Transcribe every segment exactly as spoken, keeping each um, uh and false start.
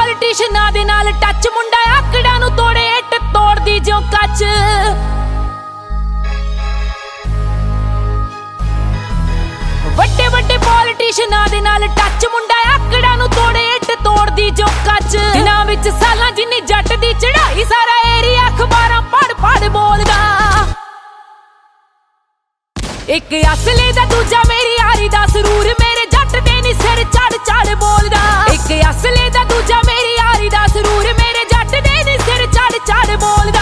ਪੋਲੀਟੀਸ਼ਨਾਂ ਦੇ ਨਾਲ ਟੱਚ, ਮੁੰਡਾ ਆਕੜਾਂ ਨੂੰ ਤੋੜੇ ਇੱਟ ਤੋੜਦੀ ਜਿਉਂ ਕੱਚ। ਵੱਡੇ ਵੱਡੇ ਪੋਲੀਟੀਸ਼ਨਾਂ ਦੇ ਨਾਲ ਟੱਚ, ਮੁੰਡਾ ਆਕੜਾਂ ਨੂੰ ਤੋੜੇ ਇੱਟ ਤੋੜਦੀ ਜਿਉਂ ਕੱਚ। ਦਿਨਾਂ ਵਿੱਚ ਸਾਲਾਂ ਜਿੰਨੀ ਜੱਟ ਦੀ ਚੜਾਈ, ਸਾਰਾ ਏਰੀਆ ਅਖਬਾਰਾਂ ਪੜ ਪੜ ਬੋਲਦਾ। ਇੱਕ ਅਸਲੇ ਦਾ ਦੂਜਾ ਮੇਰੀ ਯਾਰੀ ਦਾ ਸਰੂਰ, ਮੇਰੇ ਜੱਟ ਦੇ ਨੀ ਸਿਰ ਚੜ ਚੜ ਬੋਲਦਾ। ਇੱਕ ਅਸਲੇ ਦਾ ਦੂਜਾ ਮੇਰੀ ਯਾਰੀ ਦਾ ਸਰੂਰ, ਮੇਰੇ ਜੱਟ ਦੇ ਨੀ ਸਿਰ ਚੜ ਚੜ ਬੋਲਦਾ।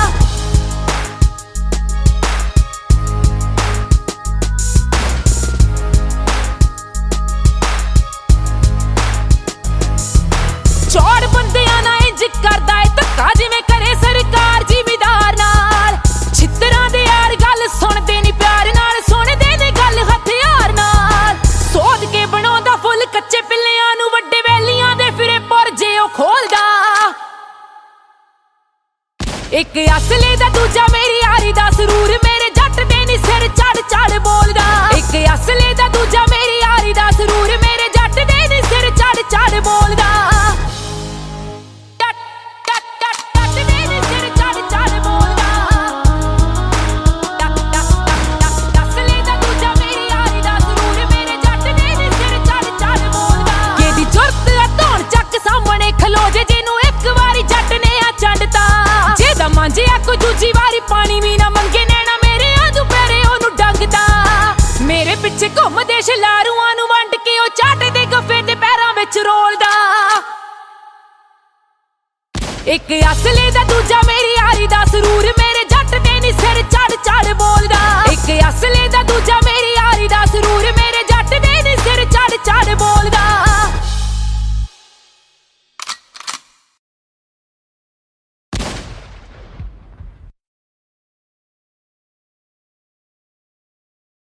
ਚੌੜ ਬੰਦਿਆਂ ਨਾਲ ਇੰਜ ਕਰਦਾ ਏ ਧੱਕਾ, ਜਿਵੇਂ ਕਰੇ ਸਰਕਾਰ ਜ਼ਿਮੀਦਾਰ ਨਾਲ। ਛਿੱਤਰਾਂ ਦੇ ਯਾਰ ਗੱਲ ਸੁਣਦੇ ਨੀ ਪਿਆਰ ਨਾਲ, ਸੁਣਦੇ ਨੇ ਗੱਲ ਹਥਿਆਰ ਨਾਲ। ਸੋਧ ਕੇ ਬਣਾਉਂਦਾ ਫੁੱਲ ਕੱਚੇ ਪਿੱਲਿਆਂ ਨੂੰ, ਵੱਡੇ ਵੈਲੀਆਂ ਦੇ ਫਿਰੇ ਪੁਰਜੇ ਉਹ ਖੋਲਦਾ। ਇੱਕ ਅਸਲੇ ਦਾ ਦੂਜਾ ਮੇਰੀ ਯਾਰੀ ਦਾ ਸਰੂਰ, ਮੇਰੇ ਜੱਟ ਦੇ ਨੀ ਸਿਰ ਚੜ ਚੜ ਬੋਲਦਾ। ਇੱਕ ਅਸਲੇ ਦਾ ਦੂਜਾ ਮੇਰੀ ਯਾਰੀ ਦਾ ਸਰੂਰ, ਮੇਰੇ ਜੱਟ ਦੇ ਨੀ ਸਿਰ ਚੜ ਚੜ ਬੋਲਦਾ। ਖਲੋ ਜੇ ਜਿਹਨੂੰ ਇੱਕ ਵਾਰੀ ਜੱਟ ਨੇ ਆ ਚੰਡਤਾ, ਜਿਹਦਾ ਮਾਂਜਿਆ ਕੋਈ ਦੂਜੀ ਵਾਰੀ ਪਾਣੀ ਵੀ ਨਾ ਮੰਗੇ, ਨੈਣਾ ਮੇਰੇ ਆ ਦੁਪਹਿਰੇ ਉਹਨੂੰ ਡੰਗਦਾ। ਮੇਰੇ ਪਿੱਛੇ ਘੁੰਮਦੇ ਸ਼ਲਾਰੂਆਂ ਨੂੰ ਵੰਡ ਕੇ ਉਹ ਚਾਟੇ ਦੇ ਗੱਫੇ ਤੇ ਪੈਰਾਂ ਵਿੱਚ ਰੋਲਦਾ। ਇੱਕ ਅਸਲੇ ਦਾ ਦੂਜਾ ਮੇਰੀ